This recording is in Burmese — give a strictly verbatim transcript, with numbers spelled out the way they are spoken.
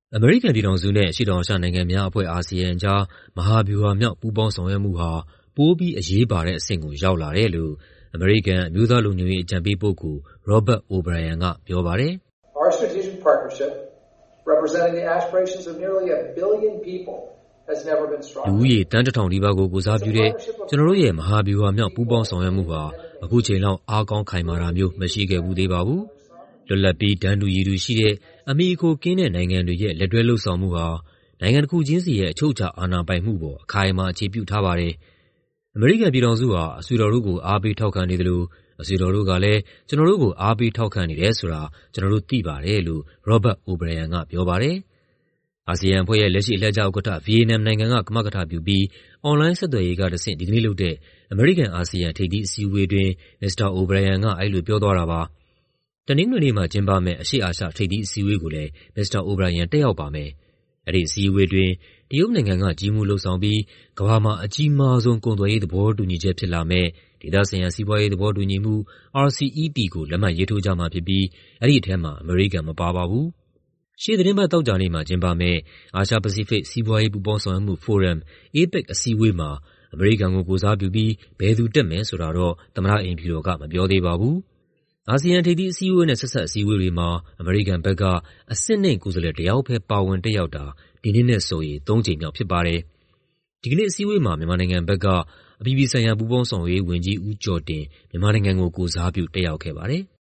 အမေရိကန်ပြည်ထောင်စုနဲ့အရှေ့တောင်အာရှနိုင်ငံများအဖွဲ့ အာဆီယံအကြား မဟာဗျူဟာမြောက်ပူးပေါင်းဆောင်ရွက်မှုဟာပိုပြီးအရေးပါတဲ့အဆင့်ကိုရောက်လာတယ်လို့ အမေရိကန်အမျိုးသားလုံခြုံရေးအကြံပေးပုဂ္ဂိုလ် Robert O'Brien ကပြောပါတယ်။ Our strategic partnership, representing the aspirations of nearly a billion people, has never been လူ stronger. ဦးရေသန်းတစ်ထောင်နီးပါးကိုကိုယ်စားပြုတဲ့ကျနော်တို့ရဲ့မဟာဗျူဟာမြောက်ပူးပေါင်းဆောင်ရွက်မှုဟာအခုချိန်လောက်အားကောင်းခိုင်မာတာမျိုးမရှိခဲ့ဘူးသေးပါဘူး။ လွတ်လပ်ပြီးတန်းတူရည်တူရှိတဲ့အမီအခိုကင်းတဲ့နိုင်ငံတွေရဲ့လက်တွဲလုပ်ဆောင်မှုဟာနိုင်ငံတစ်ခုချင်းစီရဲ့အချုပ်အခြာအာဏာပိုင်မှုပေါ်အခိုင်အမာအခြေပြုထားပါတယ်။ အမေရိကန်ပြည်ထောင်စုဟာအဆွေတော်တို့ကိုအားပေးထောက်ခံနေသလိုအဆွေတော်တို့ကလည်းကျနော်တို့ကိုအားပေးထောက်ခံနေတယ်ဆိုတာကျနော်တို့သိပါတယ်လို့ Robert O'Brien ကပြောပါတယ်။ အာဆီယံအဖွဲ့ရဲ့လက်ရှိအလှည့်ကျဥက္ကဋ္ဌ ဗီယက်နမ်နိုင်ငံကကမကထပြုပြီးအွန်လိုင်းဆက်သွယ်ရေးကတဆင့်ဒီကနေ့လုပ်တဲ့အမေရိကန်-အာဆီယံထိပ်သီးအစည်းအဝေးအတွင်း မစ္စတာ O'Brien ကအဲဒီလိုပြောသွားတာပါ။ တနင်္ဂနွေနေ့မှာကျင်းပမယ့်အရှေ့အာရှထိပ်သီးအစည်းအဝေးကိုလည်းမစ္စတာ O'Brien တက်ရောက်ပါမယ်။ အဲဒီအစည်းအဝေးအတွင်း တရုတ်နိုင်ငံကကြီးမှူးလုပ်ဆောင်ပြီးကမ္ဘာမှာအကြီးမားဆုံးကုန်သွယ်ရေးသဘောတူညီချက်ဖြစ်လာမယ့်ဒေသဆိုင်ရာစီးပွားရေးသဘောတူညီမှု အာ စီ အီး ပီ ကိုလက်မှတ်ရေးထိုးကြမှာဖြစ်ပြီးအဲဒီထဲမှာအမေရိကန်မပါပါဘူး။ ရှေ့သီတင်းပတ်သောကြာနေ့မှာကျင်းပမယ့် အာရှ-ပစိဖိတ်စီးပွားရေးပူးပေါင်းဆောင်ရွက်မှုဖိုရမ် အေပက် အစည်းအဝေးမှာအမေရိကန်ကိုကိုယ်စားပြုပြီးဘယ်သူတက်မယ်ဆိုတာတော့ သမ္မတအိမ်ဖြူတော်ကမပြောသေးပါဘူး။ အာဆီယံထိပ်သီးအစည်းအဝေးနဲ့ဆက်စပ်အစည်းအဝေးတွေမှာအမေရိကန်ဘက်ကအဆင့်နိမ့်ကိုယ်စားလှယ်တစ်ယောက်ပဲပါဝင်တက်ရောက်တာဒီနှစ်နဲ့ဆိုရင်သုံးကြိမ်မြောက်ဖြစ်ပါတယ်။ ဒီကနေ့အစည်းအဝေးမှာမြန်မာနိုင်ငံဘက်ကအပြည်ပြည်ဆိုင်ရာပူးပေါင်းဆောင်ရွက်ရေးဝန်ကြီးဦးကျော်တင်မြန်မာနိုင်ငံကိုကိုယ်စားပြုတက်ရောက်ခဲ့ပါတယ်။